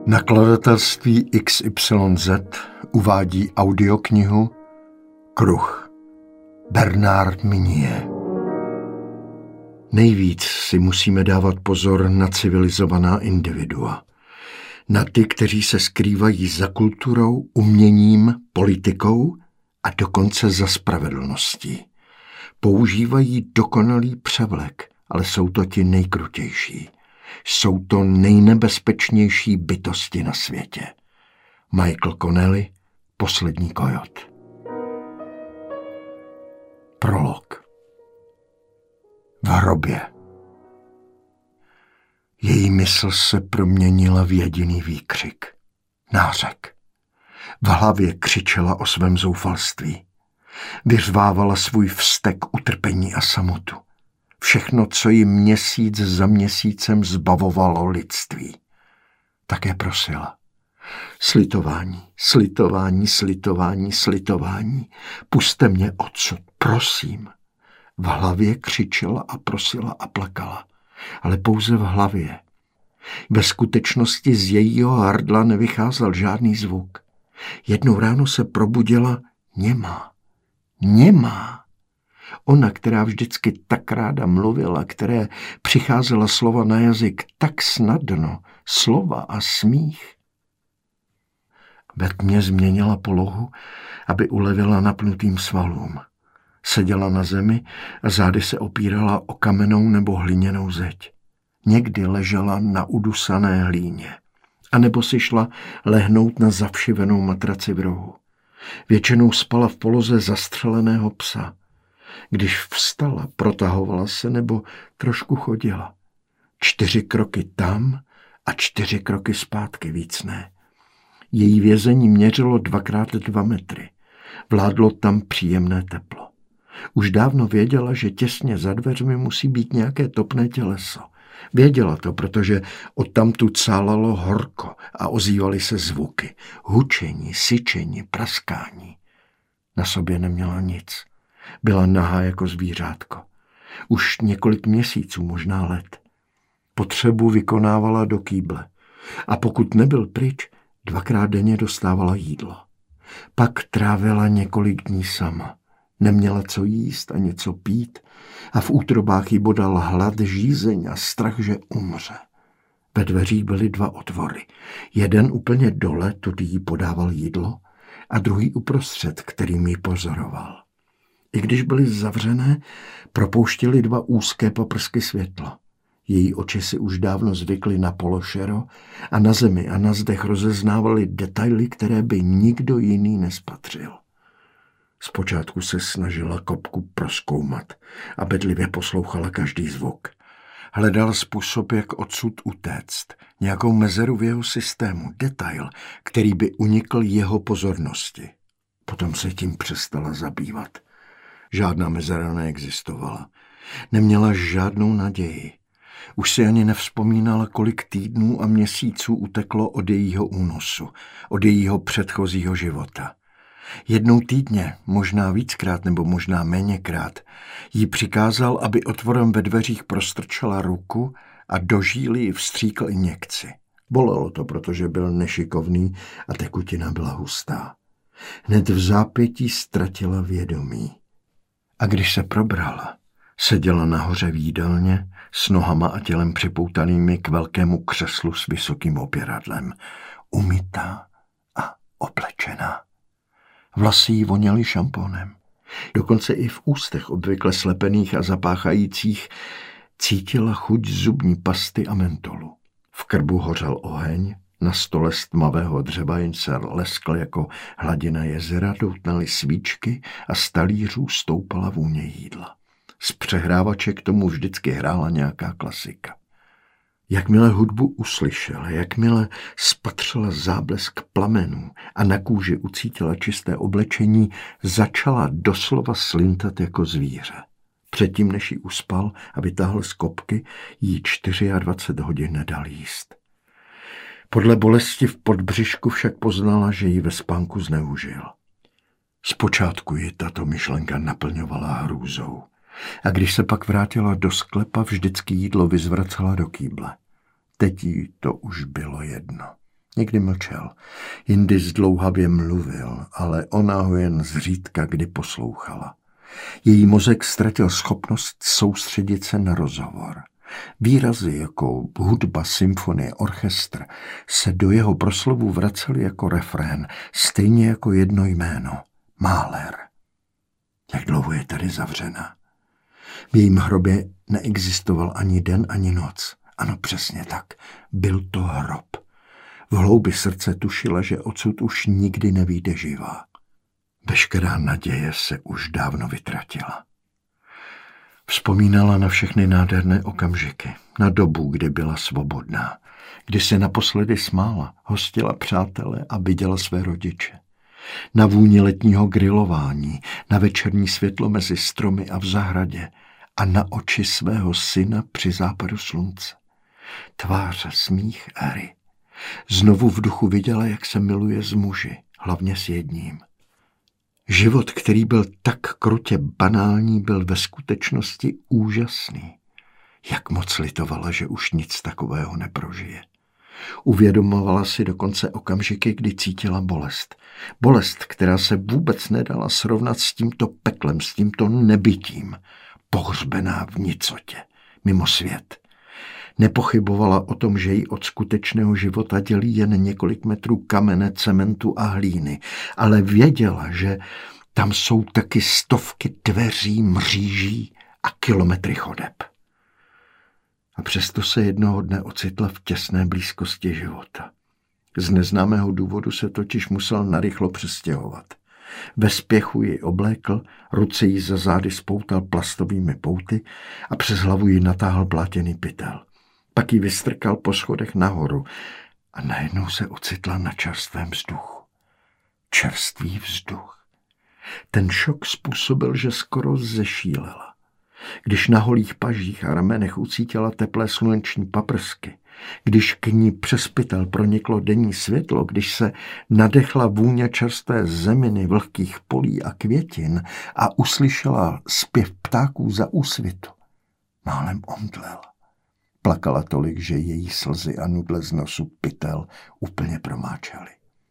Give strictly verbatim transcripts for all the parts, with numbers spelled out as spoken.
Nakladatelství X Y Z uvádí audioknihu Kruh. Bernard Minier. Nejvíc si musíme dávat pozor na civilizovaná individua. Na ty, kteří se skrývají za kulturou, uměním, politikou a dokonce za spravedlností. Používají dokonalý převlek, ale jsou to ti nejkrutější. Jsou to nejnebezpečnější bytosti na světě. Michael Connelly, Poslední kojot. Prolog. V hrobě. Její mysl se proměnila v jediný výkřik. Nářek. V hlavě křičela o svém zoufalství. Vyřvávala svůj vztek, utrpení a samotu. Všechno, co ji měsíc za měsícem zbavovalo lidství. Také prosila. Slitování, slitování, slitování, slitování. Pusťte mě odsud, prosím. V hlavě křičela a prosila a plakala. Ale pouze v hlavě. Ve skutečnosti z jejího hrdla nevycházel žádný zvuk. Jednou ráno se probudila němá. Němá. Ona, která vždycky tak ráda mluvila, které přicházela slova na jazyk tak snadno, slova a smích. Ve tmě změnila polohu, aby ulevila napnutým svalům. Seděla na zemi a zády se opírala o kamennou nebo hliněnou zeď. Někdy ležela na udusané hlíně, anebo si šla lehnout na zavšivenou matraci v rohu. Většinou spala v poloze zastřeleného psa. Když vstala, protahovala se nebo trošku chodila. Čtyři kroky tam a čtyři kroky zpátky, víc ne. Její vězení měřilo dvakrát dva metry. Vládlo tam příjemné teplo. Už dávno věděla, že těsně za dveřmi musí být nějaké topné těleso. Věděla to, protože odtamtud sálalo horko a ozývaly se zvuky. Hučení, syčení, praskání. Na sobě neměla nic. Byla nahá jako zvířátko. Už několik měsíců, možná let. Potřebu vykonávala do kýble. A pokud nebyl pryč, dvakrát denně dostávala jídlo. Pak trávila několik dní sama. Neměla co jíst a něco pít a v útrobách jí bodal hlad, žízeň a strach, že umře. Ve dveřích byly dva otvory. Jeden úplně dole, tudy jí podával jídlo, a druhý uprostřed, kterým jí pozoroval. I když byly zavřené, propouštěly dva úzké paprsky světla. Její oči si už dávno zvykly na pološero a na zemi a na zdech rozeznávaly detaily, které by nikdo jiný nespatřil. Zpočátku se snažila kopku prozkoumat a bedlivě poslouchala každý zvuk. Hledala způsob, jak odsud utéct, nějakou mezeru v jeho systému, detail, který by unikl jeho pozornosti. Potom se tím přestala zabývat. Žádná mezera neexistovala. Neměla žádnou naději. Už si ani nevzpomínala, kolik týdnů a měsíců uteklo od jejího únosu, od jejího předchozího života. Jednou týdně, možná víckrát nebo možná méněkrát, jí přikázal, aby otvorem ve dveřích prostrčela ruku a do žíly ji vstříkl injekci. Bolelo to, protože byl nešikovný a tekutina byla hustá. Hned v zápětí ztratila vědomí. A když se probrala, seděla nahoře v jídelně s nohama a tělem připoutanými k velkému křeslu s vysokým opěradlem, umytá a oblečená. Vlasy jí voněly šampónem. Dokonce i v ústech obvykle slepených a zapáchajících cítila chuť zubní pasty a mentolu. V krbu hořel oheň, na stole z tmavého dřeva jen se leskl jako hladina jezera, doutnaly svíčky a z talířů stoupala vůně jídla. Z přehrávače k tomu vždycky hrála nějaká klasika. Jakmile hudbu uslyšela, jakmile spatřila záblesk plamenů a na kůži ucítila čisté oblečení, začala doslova slintat jako zvíře. Předtím, než ji uspal a vytáhl z kopky, jí dvacet čtyři hodin nedal jíst. Podle bolesti v podbřišku však poznala, že ji ve spánku zneužil. Zpočátku ji tato myšlenka naplňovala hrůzou. A když se pak vrátila do sklepa, vždycky jídlo vyzvracela do kýble. Teď jí to už bylo jedno. Někdy mlčel, jindy zdlouhavě mluvil, ale ona ho jen zřídka kdy poslouchala. Její mozek ztratil schopnost soustředit se na rozhovor. Výrazy jako hudba, symfonie, orchestr se do jeho proslovu vracely jako refrén, stejně jako jedno jméno – Mahler. Jak dlouho je tady zavřena? V jejím hrobě neexistoval ani den, ani noc. Ano, přesně tak. Byl to hrob. V hloubi srdce tušila, že odsud už nikdy nevyjde živá. Veškerá naděje se už dávno vytratila. Vzpomínala na všechny nádherné okamžiky, na dobu, kdy byla svobodná, kdy se naposledy smála, hostila přátele a viděla své rodiče. Na vůni letního grilování, na večerní světlo mezi stromy a v zahradě a na oči svého syna při západu slunce. Tváře, smích Harry. Znovu v duchu viděla, jak se miluje s muži, hlavně s jedním. Život, který byl tak krutě banální, byl ve skutečnosti úžasný. Jak moc litovala, že už nic takového neprožije. Uvědomovala si dokonce okamžiky, kdy cítila bolest. Bolest, která se vůbec nedala srovnat s tímto peklem, s tímto nebytím, pohřbená v nicotě, mimo svět. Nepochybovala o tom, že ji od skutečného života dělí jen několik metrů kamene, cementu a hlíny, ale věděla, že tam jsou taky stovky dveří, mříží a kilometry chodeb. A přesto se jednoho dne ocitla v těsné blízkosti života. Z neznámého důvodu se totiž musel narychlo přestěhovat. Ve spěchu ji oblékl, ruce jí za zády spoutal plastovými pouty a přes hlavu jí natáhl blátěný pytel. Pak ji vystrkal po schodech nahoru a najednou se ocitla na čerstvém vzduchu. Čerstvý vzduch. Ten šok způsobil, že skoro zešílela. Když na holých pažích a ramenech ucítila teplé sluneční paprsky, když k ní přes pytel proniklo denní světlo, když se nadechla vůně čerstvé zeminy, vlhkých polí a květin a uslyšela zpěv ptáků za úsvitu, málem omdlela. Plakala tolik, že její slzy a nudle z nosu pytel úplně promáčaly.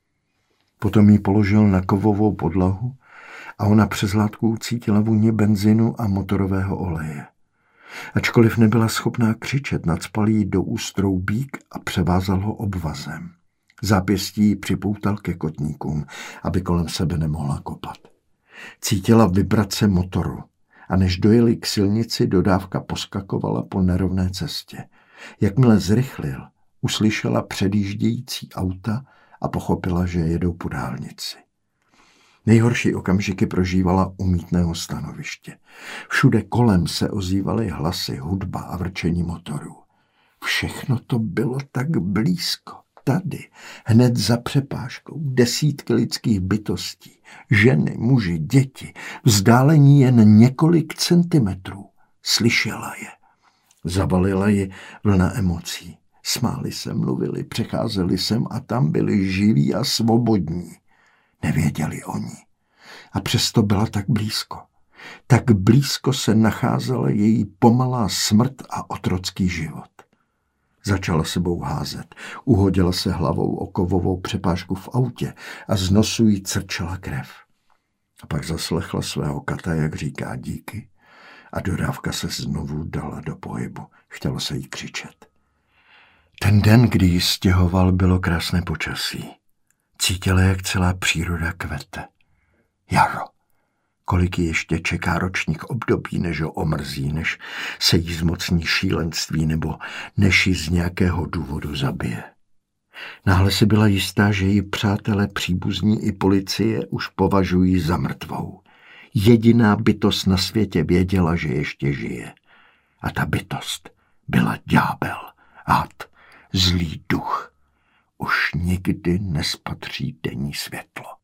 Potom jí položil na kovovou podlahu a ona přes látku cítila vůni benzinu a motorového oleje. Ačkoliv nebyla schopná křičet, nacpal jí do úst troubík a převázal ho obvazem. Zápěstí ji připoutal ke kotníkům, aby kolem sebe nemohla kopat. Cítila vibrace motoru a než dojeli k silnici, dodávka poskakovala po nerovné cestě. Jakmile zrychlil, uslyšela předjíždějící auta a pochopila, že jedou po dálnici. Nejhorší okamžiky prožívala u mýtného stanoviště. Všude kolem se ozývaly hlasy, hudba a vrčení motorů. Všechno to bylo tak blízko. Tady, hned za přepážkou, desítky lidských bytostí, ženy, muži, děti, vzdálení jen několik centimetrů. Slyšela je. Zavalila ji vlna emocí. Smáli se, mluvili, přecházeli sem a tam, byli živí a svobodní. Nevěděli oni. A přesto byla tak blízko. Tak blízko se nacházela její pomalá smrt a otrocký život. Začala sebou házet. Uhodila se hlavou o kovovou přepážku v autě a z nosu jí crčela krev. A pak zaslechla svého kata, jak říká díky, a dodávka se znovu dala do pohybu. Chtělo se jí křičet. Ten den, kdy ji stěhoval, bylo krásné počasí. Cítila, jak celá příroda kvete. Jaro. Kolik ji ještě čeká ročních období, než ho omrzí, než se jí zmocní šílenství nebo než ji z nějakého důvodu zabije. Náhle si byla jistá, že ji přátelé, příbuzní i policie už považují za mrtvou. Jediná bytost na světě věděla, že ještě žije. A ta bytost byla ďábel, had, zlý duch. Už nikdy nespatří denní světlo.